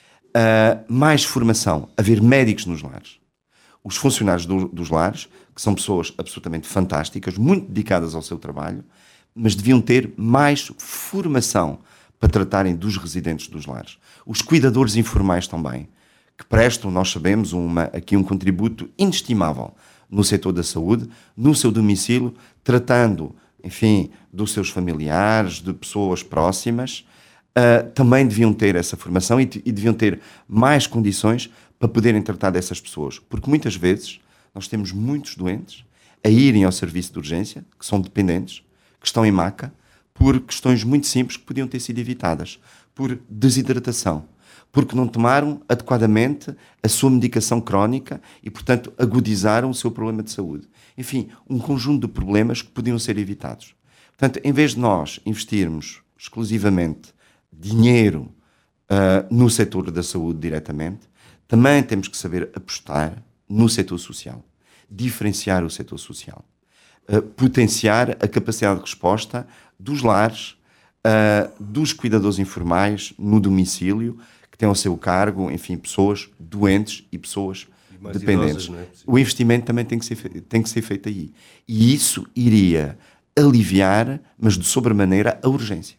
Uh, mais formação, haver médicos nos lares. Os funcionários do, dos lares, que são pessoas absolutamente fantásticas, muito dedicadas ao seu trabalho, mas deviam ter mais formação para tratarem dos residentes dos lares. Os cuidadores informais também, que prestam, nós sabemos, uma, aqui um contributo inestimável no setor da saúde, no seu domicílio, tratando, enfim, dos seus familiares, de pessoas próximas, uh, também deviam ter essa formação e, e deviam ter mais condições para poderem tratar dessas pessoas. Porque muitas vezes nós temos muitos doentes a irem ao serviço de urgência, que são dependentes, que estão em maca, por questões muito simples que podiam ter sido evitadas, por desidratação, porque não tomaram adequadamente a sua medicação crónica e, portanto, agudizaram o seu problema de saúde. Enfim, um conjunto de problemas que podiam ser evitados. Portanto, em vez de nós investirmos exclusivamente dinheiro uh, no setor da saúde diretamente, também temos que saber apostar no setor social, diferenciar o setor social, uh, potenciar a capacidade de resposta dos lares, uh, dos cuidadores informais no domicílio, que têm ao seu cargo, enfim, pessoas doentes e pessoas e dependentes. Idosas, não é? O investimento também tem que, ser, tem que ser feito aí. E isso iria aliviar, mas de sobremaneira, a urgência.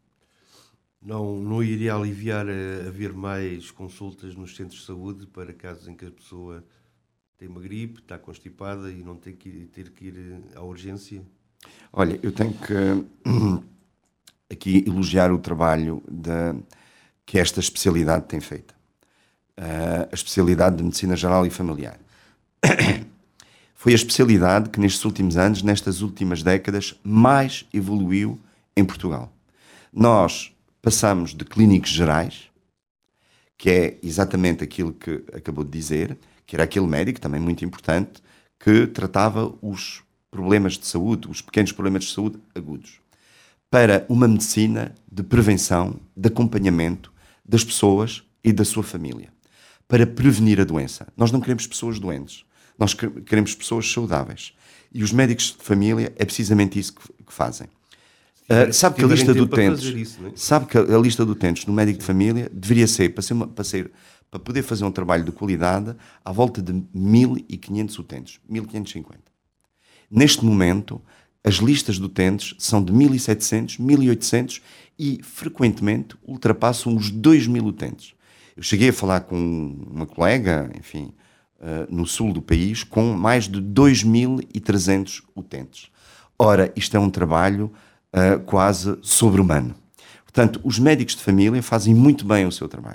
Não, não iria aliviar a haver mais consultas nos centros de saúde para casos em que a pessoa tem uma gripe, está constipada e não tem que ir, ter que ir à urgência? Olha, eu tenho que aqui elogiar o trabalho de, que esta especialidade tem feito. Uh, a especialidade de Medicina Geral e Familiar. Foi a especialidade que nestes últimos anos, nestas últimas décadas, mais evoluiu em Portugal. Nós passamos de clínicos gerais, que é exatamente aquilo que acabou de dizer, que era aquele médico, também muito importante, que tratava os problemas de saúde, os pequenos problemas de saúde agudos, para uma medicina de prevenção, de acompanhamento das pessoas e da sua família, para prevenir a doença. Nós não queremos pessoas doentes, nós queremos pessoas saudáveis. E os médicos de família é precisamente isso que, que fazem. Uh, sabe que a lista do utentes, isso, é? sabe que a lista de utentes no médico de família deveria ser para, ser, uma, para, ser, para poder fazer um trabalho de qualidade à volta de mil e quinhentos utentes, mil quinhentos e cinquenta. Neste momento, as listas de utentes são de mil e setecentos, mil e oitocentos e frequentemente ultrapassam os dois mil utentes. Eu cheguei a falar com uma colega, enfim, uh, no sul do país, com mais de dois mil e trezentos utentes. Ora, isto é um trabalho Uh, quase sobre-humano. Portanto, os médicos de família fazem muito bem o seu trabalho.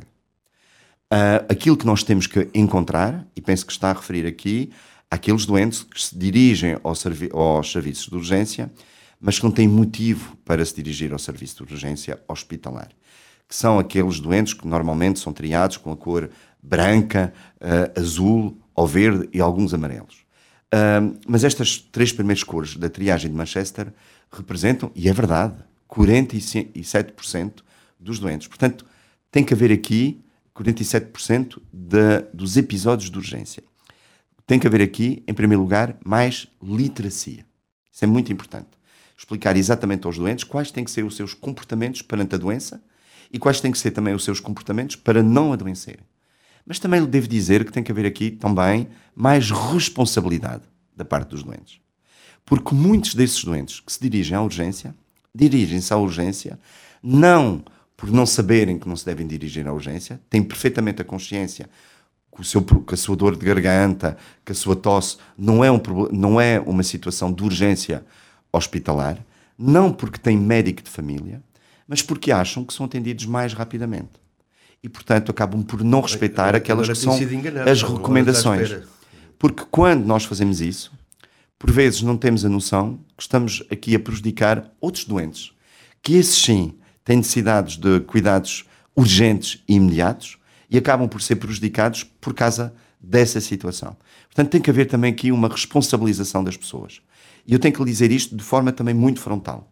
Uh, aquilo que nós temos que encontrar, e penso que está a referir aqui, àqueles doentes que se dirigem ao servi- aos serviços de urgência, mas que não têm motivo para se dirigir ao serviço de urgência hospitalar. Que são aqueles doentes que normalmente são triados com a cor branca, uh, azul ou verde e alguns amarelos. Uh, mas estas três primeiras cores da triagem de Manchester representam, e é verdade, quarenta e sete por cento dos doentes. Portanto, tem que haver aqui quarenta e sete por cento de, dos episódios de urgência. Tem que haver aqui, em primeiro lugar, mais literacia. Isso é muito importante. Explicar exatamente aos doentes quais têm que ser os seus comportamentos perante a doença e quais têm que ser também os seus comportamentos para não adoecerem. Mas também lhe devo dizer que tem que haver aqui também mais responsabilidade da parte dos doentes. Porque muitos desses doentes que se dirigem à urgência, dirigem-se à urgência não por não saberem que não se devem dirigir à urgência, têm perfeitamente a consciência que, o seu, que a sua dor de garganta, que a sua tosse não é, um, não é uma situação de urgência hospitalar, não porque têm médico de família, mas porque acham que são atendidos mais rapidamente. E, portanto, acabam por não respeitar agora, aquelas agora que são enganado, as recomendações. Porque quando nós fazemos isso, por vezes não temos a noção que estamos aqui a prejudicar outros doentes, que esses sim têm necessidades de cuidados urgentes e imediatos e acabam por ser prejudicados por causa dessa situação. Portanto, tem que haver também aqui uma responsabilização das pessoas. E eu tenho que lhe dizer isto de forma também muito frontal.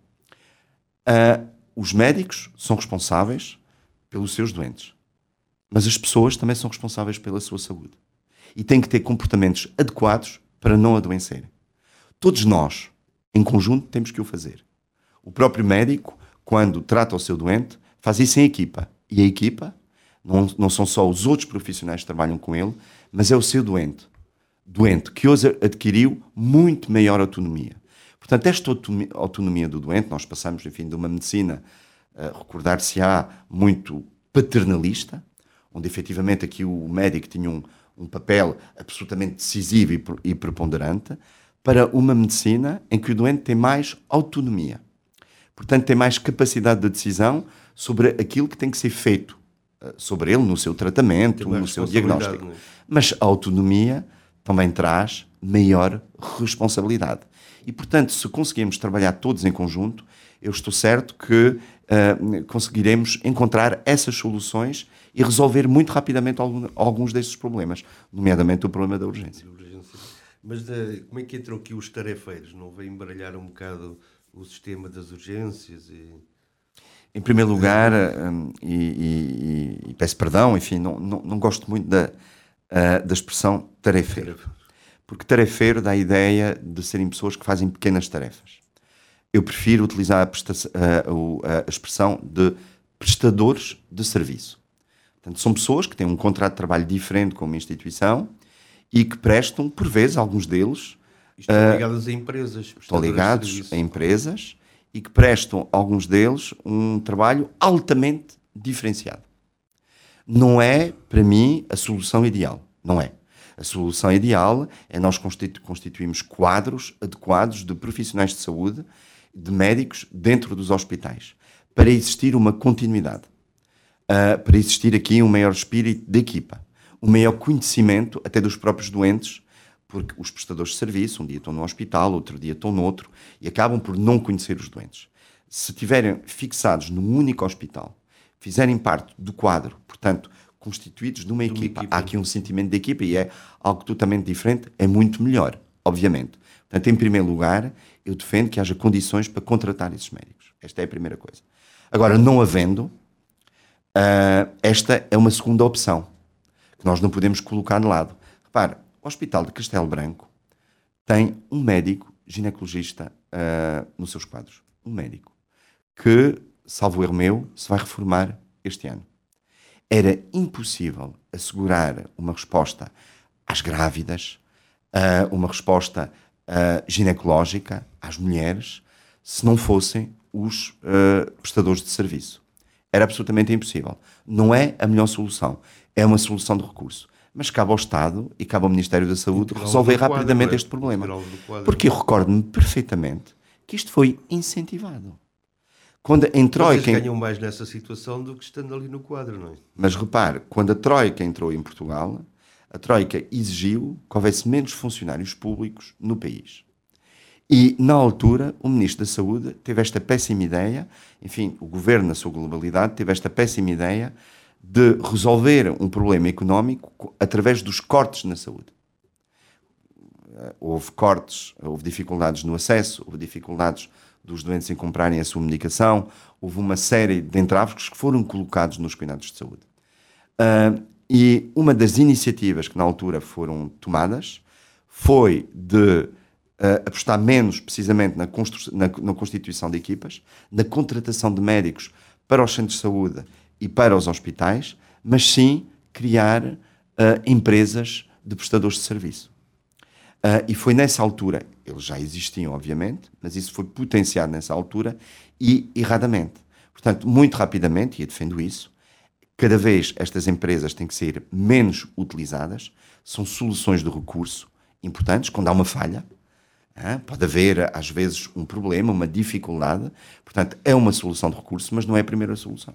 Uh, os médicos são responsáveis pelos seus doentes, mas as pessoas também são responsáveis pela sua saúde e têm que ter comportamentos adequados para não adoecerem. Todos nós, em conjunto, temos que o fazer. O próprio médico, quando trata o seu doente, faz isso em equipa. E a equipa não, não são só os outros profissionais que trabalham com ele, mas é o seu doente. Doente que hoje adquiriu muito maior autonomia. Portanto, esta autonomia do doente, nós passamos, enfim, de uma medicina, uh, recordar-se-á, muito paternalista, onde efetivamente aqui o médico tinha um, um papel absolutamente decisivo e, e preponderante, para uma medicina em que o doente tem mais autonomia. Portanto, tem mais capacidade de decisão sobre aquilo que tem que ser feito sobre ele, no seu tratamento, no seu diagnóstico. Mas a autonomia também traz maior responsabilidade. E, portanto, se conseguirmos trabalhar todos em conjunto, eu estou certo que uh, conseguiremos encontrar essas soluções e resolver muito rapidamente algum, alguns desses problemas, nomeadamente o problema da urgência. Mas de, como é que entram aqui os tarefeiros? Não vem embaralhar um bocado o sistema das urgências? E... Em primeiro lugar, um, e, e, e peço perdão, enfim, não, não, não gosto muito da, uh, da expressão tarefeiro. Porque tarefeiro dá a ideia de serem pessoas que fazem pequenas tarefas. Eu prefiro utilizar a, presta- a, a expressão de prestadores de serviço. Portanto, são pessoas que têm um contrato de trabalho diferente com uma instituição e que prestam, por vezes, alguns deles... Estão ligados uh, a empresas. Estão ligados a empresas e que prestam, alguns deles, um trabalho altamente diferenciado. Não é, para mim, a solução ideal. Não é. A solução ideal é nós constitu- constituirmos quadros adequados de profissionais de saúde, de médicos, dentro dos hospitais, para existir uma continuidade, uh, para existir aqui um maior espírito de equipa, um maior conhecimento até dos próprios doentes, porque os prestadores de serviço, um dia estão no hospital, outro dia estão noutro, e acabam por não conhecer os doentes. Se estiverem fixados num único hospital fizerem parte do quadro, portanto, constituídos de uma, de uma equipa. equipa, há aqui um sentimento de equipa e é algo totalmente diferente, é muito melhor, obviamente. Portanto, em primeiro lugar, eu defendo que haja condições para contratar esses médicos. Esta é a primeira coisa. Agora, não havendo, uh, esta é uma segunda opção, que nós não podemos colocar de lado. Repare, o Hospital de Castelo Branco tem um médico ginecologista uh, nos seus quadros. Um médico que, salvo erro meu, se vai reformar este ano. Era impossível assegurar uma resposta às grávidas, uh, uma resposta uh, ginecológica às mulheres, se não fossem os uh, prestadores de serviço. Era absolutamente impossível. Não é a melhor solução. É uma solução de recurso. Mas cabe ao Estado e cabe ao Ministério da Saúde resolver rapidamente este problema. Porque eu recordo-me perfeitamente que isto foi incentivado. Quando em Troika... Vocês ganham mais nessa situação do que estando ali no quadro, não é? Mas repare, quando a Troika entrou em Portugal, a Troika exigiu que houvesse menos funcionários públicos no país. E, na altura, o Ministro da Saúde teve esta péssima ideia, enfim, o Governo, na sua globalidade, teve esta péssima ideia de resolver um problema económico através dos cortes na saúde. Houve cortes, houve dificuldades no acesso, houve dificuldades dos doentes em comprarem a sua medicação, houve uma série de entraves que foram colocados nos cuidados de saúde. Uh, e uma das iniciativas que na altura foram tomadas foi de uh, apostar menos precisamente na, constru- na, na constituição de equipas, na contratação de médicos para os centros de saúde e para os hospitais, mas sim criar uh, empresas de prestadores de serviço. Uh, e foi nessa altura, eles já existiam obviamente, mas isso foi potenciado nessa altura e erradamente. Portanto, muito rapidamente, e eu defendo isso, cada vez estas empresas têm que ser menos utilizadas, são soluções de recurso importantes, quando há uma falha, uh, pode haver às vezes um problema, uma dificuldade, portanto é uma solução de recurso, mas não é a primeira solução.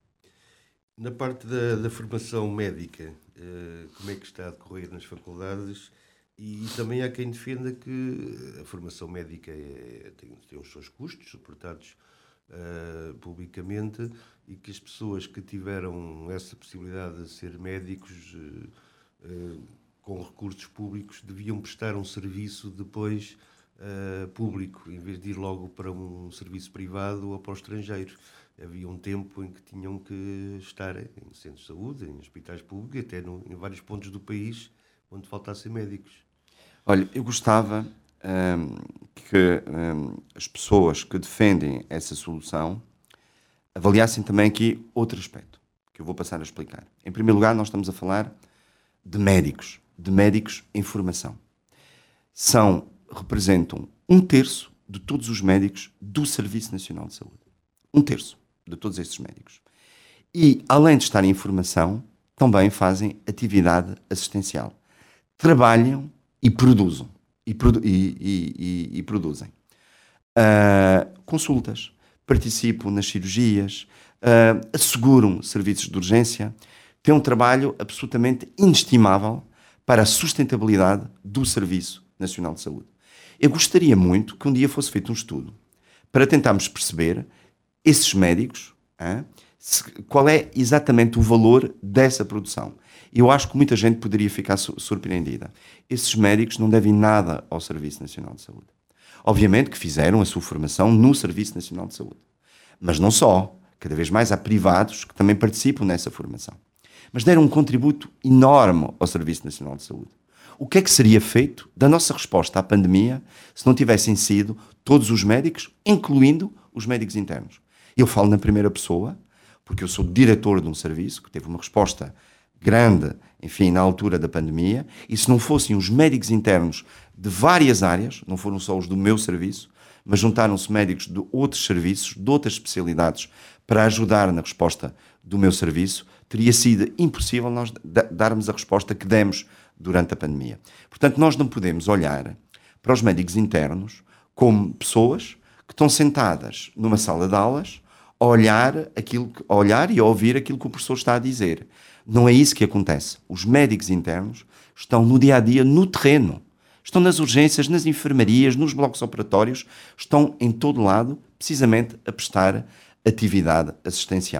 Na parte da, da formação médica, uh, como é que está a decorrer nas faculdades? E também há quem defenda que a formação médica é, tem, tem os seus custos suportados uh, publicamente e que as pessoas que tiveram essa possibilidade de ser médicos uh, uh, com recursos públicos deviam prestar um serviço depois uh, público, em vez de ir logo para um serviço privado ou para o estrangeiro. Havia um tempo em que tinham que estar em centros de saúde, em hospitais públicos, e até no, em vários pontos do país onde faltassem médicos. Olha, eu gostava hum, que hum, as pessoas que defendem essa solução avaliassem também aqui outro aspecto, que eu vou passar a explicar. Em primeiro lugar, nós estamos a falar de médicos, de médicos em formação. São, representam um terço de todos os médicos do Serviço Nacional de Saúde. Um terço de todos estes médicos. E, além de estarem em formação, também fazem atividade assistencial. Trabalham e produzem. E, produ- e, e, e, e produzem. Uh, consultas, participam nas cirurgias, uh, asseguram serviços de urgência, têm um trabalho absolutamente inestimável para a sustentabilidade do Serviço Nacional de Saúde. Eu gostaria muito que um dia fosse feito um estudo para tentarmos perceber esses médicos, hein, se, qual é exatamente o valor dessa produção. Eu acho que muita gente poderia ficar su- surpreendida. Esses médicos não devem nada ao Serviço Nacional de Saúde. Obviamente que fizeram a sua formação no Serviço Nacional de Saúde. Mas não só. Cada vez mais há privados que também participam nessa formação. Mas deram um contributo enorme ao Serviço Nacional de Saúde. O que é que seria feito da nossa resposta à pandemia se não tivessem sido todos os médicos, incluindo os médicos internos? Eu falo na primeira pessoa, porque eu sou diretor de um serviço que teve uma resposta grande, enfim, na altura da pandemia, e se não fossem os médicos internos de várias áreas, não foram só os do meu serviço, mas juntaram-se médicos de outros serviços, de outras especialidades, para ajudar na resposta do meu serviço, teria sido impossível nós darmos a resposta que demos durante a pandemia. Portanto, nós não podemos olhar para os médicos internos como pessoas que estão sentadas numa sala de aulas a olhar, aquilo, a olhar e a ouvir aquilo que o professor está a dizer. Não é isso que acontece. Os médicos internos estão no dia-a-dia, no terreno. Estão nas urgências, nas enfermarias, nos blocos operatórios, estão em todo lado, precisamente a prestar atividade assistencial.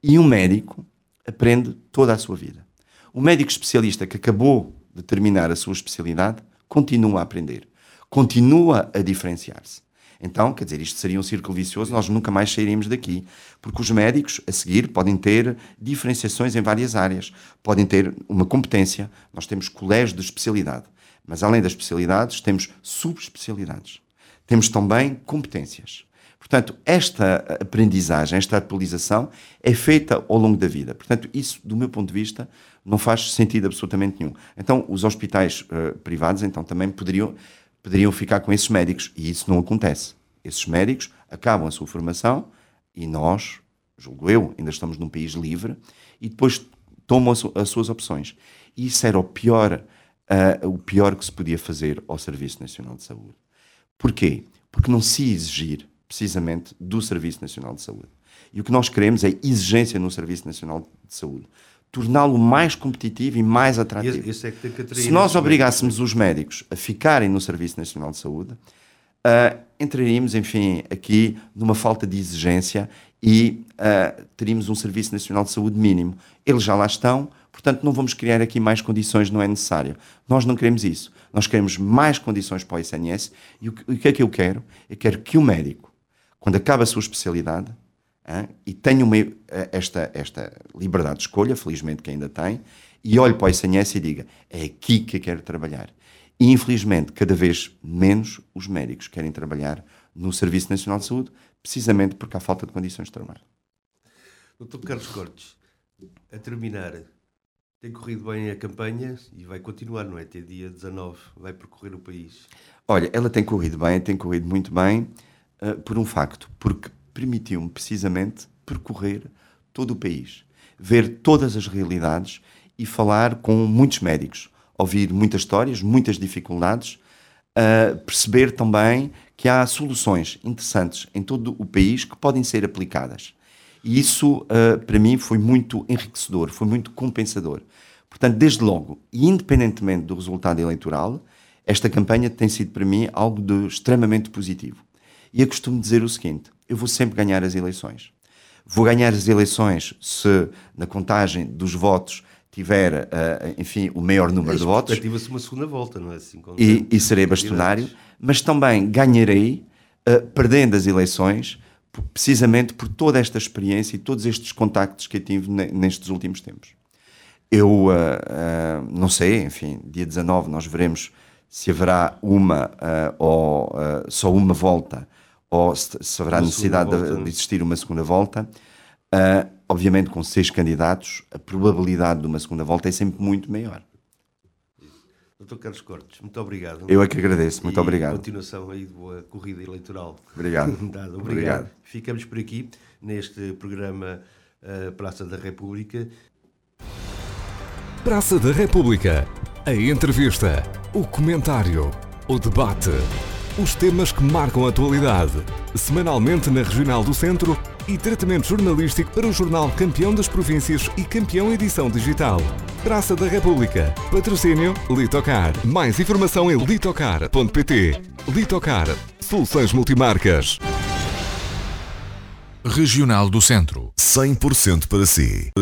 E um médico aprende toda a sua vida. O médico especialista que acabou de terminar a sua especialidade continua a aprender, continua a diferenciar-se. Então, quer dizer, isto seria um círculo vicioso, nós nunca mais sairíamos daqui, porque os médicos, a seguir, podem ter diferenciações em várias áreas, podem ter uma competência, nós temos colégios de especialidade, mas além das especialidades, temos subespecialidades, temos também competências. Portanto, esta aprendizagem, esta atualização é feita ao longo da vida. Portanto, isso, do meu ponto de vista, não faz sentido absolutamente nenhum. Então, os hospitais uh, privados, então, também poderiam... poderiam ficar com esses médicos, e isso não acontece. Esses médicos acabam a sua formação e nós, julgo eu, ainda estamos num país livre, e depois tomam as suas opções. E isso era o pior, uh, o pior que se podia fazer ao Serviço Nacional de Saúde. Porquê? Porque não se exigir, precisamente, do Serviço Nacional de Saúde. E o que nós queremos é exigência no Serviço Nacional de Saúde. Torná-lo mais competitivo e mais atrativo. Esse, esse é que tem que Se nós obrigássemos os médicos a ficarem no Serviço Nacional de Saúde, uh, entraríamos, enfim, aqui numa falta de exigência e uh, teríamos um Serviço Nacional de Saúde mínimo. Eles já lá estão, portanto não vamos criar aqui mais condições, não é necessário. Nós não queremos isso. Nós queremos mais condições para o I N S e o que, o que é que eu quero? Eu quero que o médico, quando acaba a sua especialidade, Hein? e tenho uma, esta, esta liberdade de escolha, felizmente que ainda tem, e olho para o I C N S e diga, é aqui que eu quero trabalhar. E infelizmente, cada vez menos os médicos querem trabalhar no Serviço Nacional de Saúde, precisamente porque há falta de condições de trabalho. doutor Carlos Cortes, a terminar, tem corrido bem a campanha e vai continuar, não é? Até dia dezanove, vai percorrer o país. Olha, ela tem corrido bem, tem corrido muito bem, uh, por um facto, porque permitiu-me precisamente percorrer todo o país, ver todas as realidades e falar com muitos médicos, ouvir muitas histórias, muitas dificuldades, uh, perceber também que há soluções interessantes em todo o país que podem ser aplicadas. E isso, uh, para mim, foi muito enriquecedor, foi muito compensador. Portanto, desde logo, e independentemente do resultado eleitoral, esta campanha tem sido para mim algo de extremamente positivo. E eu costumo dizer o seguinte, eu vou sempre ganhar as eleições. Vou ganhar as eleições se na contagem dos votos tiver, uh, enfim, o maior número de votos. Ativa-se uma segunda volta, não é assim? E, e serei bastonário, mas também ganharei uh, perdendo as eleições, precisamente por toda esta experiência e todos estes contactos que eu tive nestes últimos tempos. Eu uh, uh, não sei, enfim, dia dezanove nós veremos se haverá uma uh, ou uh, só uma volta, ou se, se haverá uma necessidade de, de existir uma segunda volta. Uh, obviamente, com seis candidatos, a probabilidade de uma segunda volta é sempre muito maior. doutor Carlos Cortes, muito obrigado. Eu é que agradeço, muito e obrigado. Continuação aí de boa corrida eleitoral. Obrigado. Dado, obrigado. obrigado. Ficamos por aqui, neste programa uh, Praça da República. Praça da República. A entrevista, o comentário, o debate. Os temas que marcam a atualidade. Semanalmente na Regional do Centro e tratamento jornalístico para o jornal Campeão das Províncias e Campeão Edição Digital. Praça da República. Patrocínio Litocar. Mais informação em litocar ponto pt. Litocar. Soluções multimarcas. Regional do Centro. cem por cento para si.